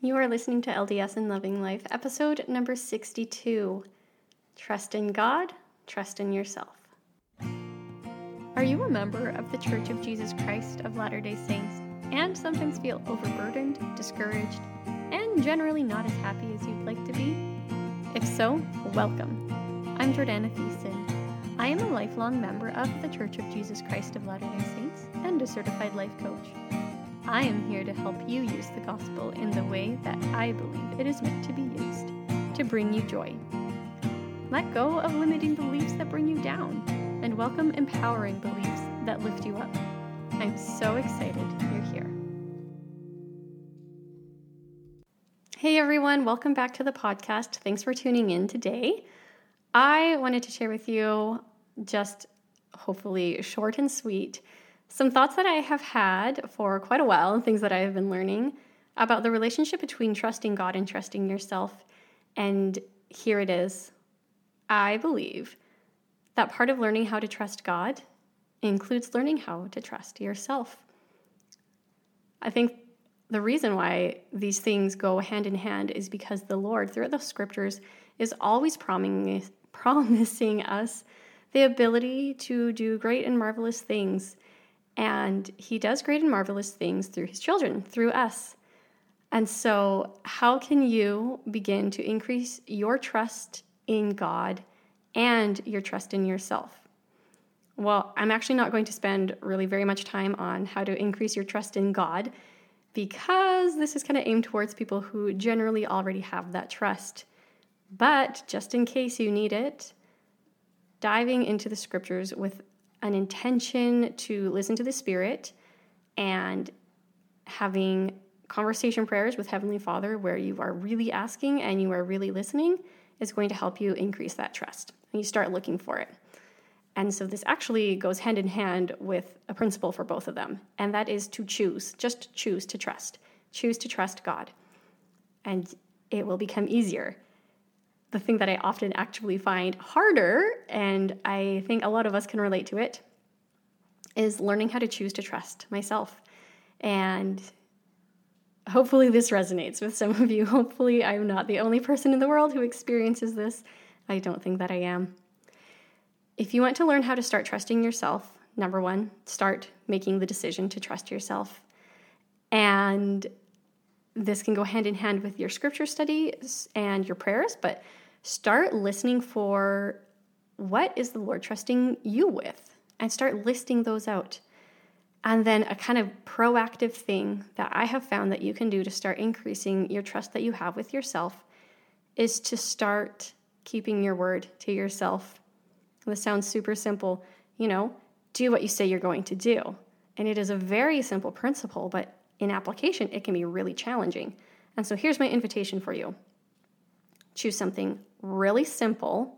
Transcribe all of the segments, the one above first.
You are listening to LDS and Loving Life, episode number 62. Trust in God, trust in yourself. Are you a member of the Church of Jesus Christ of Latter-day Saints and sometimes feel overburdened, discouraged, and generally not as happy as you'd like to be? If so, welcome. I'm Jordana Thiessen. I am a lifelong member of the Church of Jesus Christ of Latter-day Saints and a certified life coach. I am here to help you use the gospel in the way that I believe it is meant to be used, to bring you joy. Let go of limiting beliefs that bring you down, and welcome empowering beliefs that lift you up. I'm so excited you're here. Hey everyone, welcome back to the podcast. Thanks for tuning in today. I wanted to share with you, just hopefully short and sweet, some thoughts that I have had for quite a while and things that I have been learning about the relationship between trusting God and trusting yourself. And here it is. I believe that part of learning how to trust God includes learning how to trust yourself. I think the reason why these things go hand in hand is because the Lord, throughout the scriptures, is always promising us the ability to do great and marvelous things. And he does great and marvelous things through his children, through us. And so how can you begin to increase your trust in God and your trust in yourself? Well, I'm actually not going to spend really very much time on how to increase your trust in God, because this is kind of aimed towards people who generally already have that trust. But just in case you need it, diving into the scriptures with an intention to listen to the Spirit and having conversation prayers with Heavenly Father where you are really asking and you are really listening is going to help you increase that trust. And you start looking for it. And so this actually goes hand in hand with a principle for both of them. And that is to choose, just choose to trust. Choose to trust God. And it will become easier. The thing that I often actually find harder, and I think a lot of us can relate to it, is learning how to choose to trust myself. And hopefully this resonates with some of you. Hopefully I'm not the only person in the world who experiences this. I don't think that I am. If you want to learn how to start trusting yourself, number one, start making the decision to trust yourself. And this can go hand in hand with your scripture studies and your prayers, but start listening for what is the Lord trusting you with, and start listing those out. And then a kind of proactive thing that I have found that you can do to start increasing your trust that you have with yourself is to start keeping your word to yourself. This sounds super simple, do what you say you're going to do. And it is a very simple principle, but in application, it can be really challenging. And so here's my invitation for you. Choose something really simple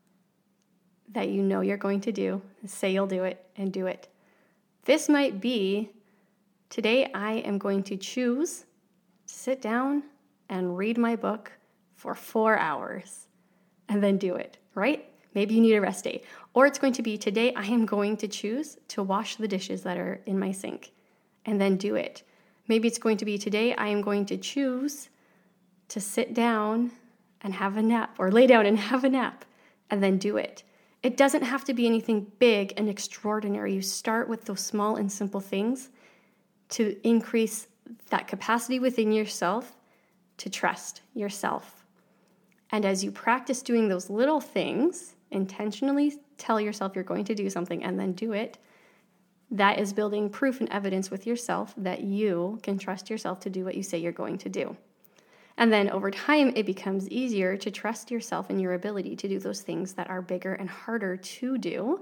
that you know you're going to do. Say you'll do it and do it. This might be, today I am going to choose to sit down and read my book for 4 hours and then do it, right? Maybe you need a rest day. Or it's going to be, today I am going to choose to wash the dishes that are in my sink and then do it. Maybe it's going to be, today I am going to choose to sit down and have a nap, or lay down and have a nap and then do it. It doesn't have to be anything big and extraordinary. You start with those small and simple things to increase that capacity within yourself to trust yourself. And as you practice doing those little things, intentionally tell yourself you're going to do something and then do it, that is building proof and evidence with yourself that you can trust yourself to do what you say you're going to do. And then over time, it becomes easier to trust yourself and your ability to do those things that are bigger and harder to do.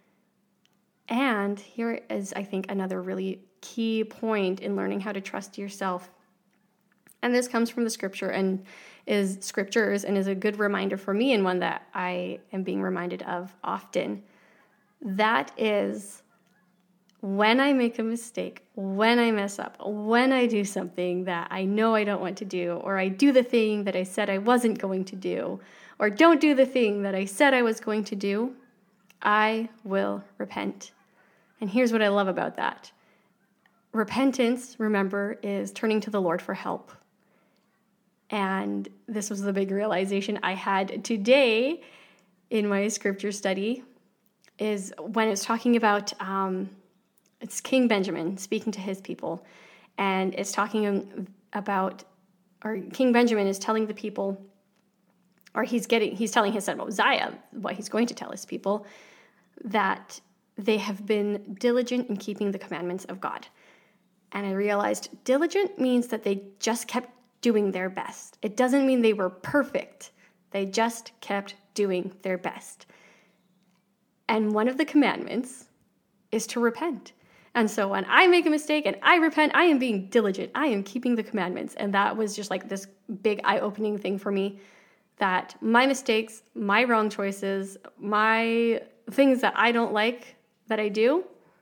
And here is, I think, another really key point in learning how to trust yourself. And this comes from the scriptures and is a good reminder for me, and one that I am being reminded of often. That is, when I make a mistake, when I mess up, when I do something that I know I don't want to do, or I do the thing that I said I wasn't going to do, or don't do the thing that I said I was going to do, I will repent. And here's what I love about that. Repentance, remember, is turning to the Lord for help. And this was the big realization I had today in my scripture study, is when it's talking about, it's King Benjamin speaking to his people. And it's talking about, or King Benjamin is telling the people, or he's telling his son Mosiah, what he's going to tell his people, that they have been diligent in keeping the commandments of God. And I realized diligent means that they just kept doing their best. It doesn't mean they were perfect. They just kept doing their best. And one of the commandments is to repent. And so when I make a mistake and I repent, I am being diligent. I am keeping the commandments. And that was just like this big eye-opening thing for me, that my mistakes, my wrong choices, my things that I don't like that I do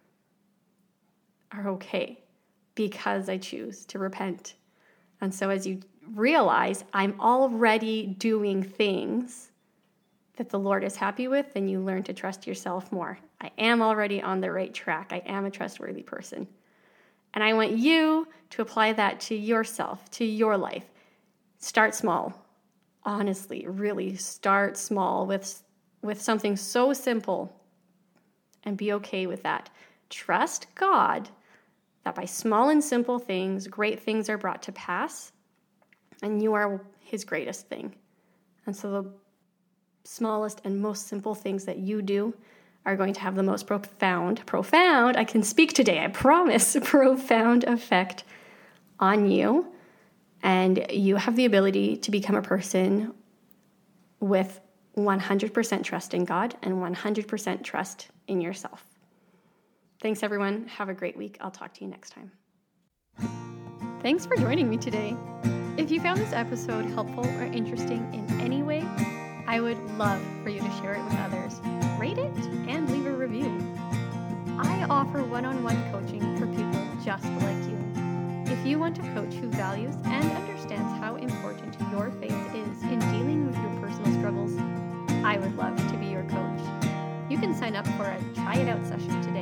are okay because I choose to repent. And so as you realize I'm already doing things that the Lord is happy with, then you learn to trust yourself more. I am already on the right track. I am a trustworthy person. And I want you to apply that to yourself, to your life. Start small. Honestly, really start small with something so simple and be okay with that. Trust God that by small and simple things, great things are brought to pass, and you are his greatest thing. And so the smallest and most simple things that you do are going to have the most profound, I can speak today, I promise, profound effect on you. And you have the ability to become a person with 100% trust in God and 100% trust in yourself. Thanks, everyone. Have a great week. I'll talk to you next time. Thanks for joining me today. If you found this episode helpful or interesting in any way, I would love for you to share it with others. Rate it and leave a review. I offer one-on-one coaching for people just like you. If you want a coach who values and understands how important your faith is in dealing with your personal struggles, I would love to be your coach. You can sign up for a try it out session today